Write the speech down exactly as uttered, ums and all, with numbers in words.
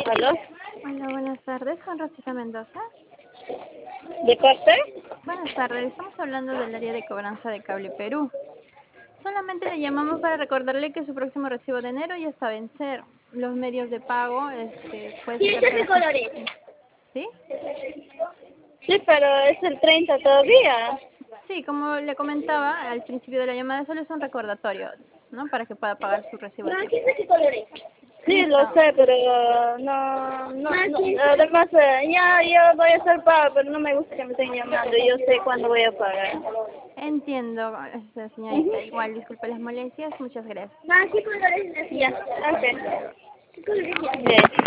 ¿Aló? Hola, buenas tardes, con Rosita Mendoza. ¿De parte? Buenas tardes, estamos hablando del área de cobranza de Cable Perú. Solamente le llamamos para recordarle que su próximo recibo de enero ya está a vencer. Los medios de pago, este, puede ¿Y sacar ese qué para... color es? ¿Sí? Sí, pero es el treinta todavía. Sí, como le comentaba al principio de la llamada, solo es un recordatorio, ¿no? Para que pueda pagar su recibo a No, tiempo. ¿quién sabe qué color es? Sí, Listo. lo sé, pero no, no, no. Además, eh, ya, ya voy a hacer pago, pero no me gusta que me estén llamando. Yo sé cuándo voy a pagar. Entiendo, esta señorita. Ujú. Igual, disculpe las molestias. Muchas gracias. No, ¿qué color es? Ya, ok. Hasta luego. ¿Qué color es? Bien.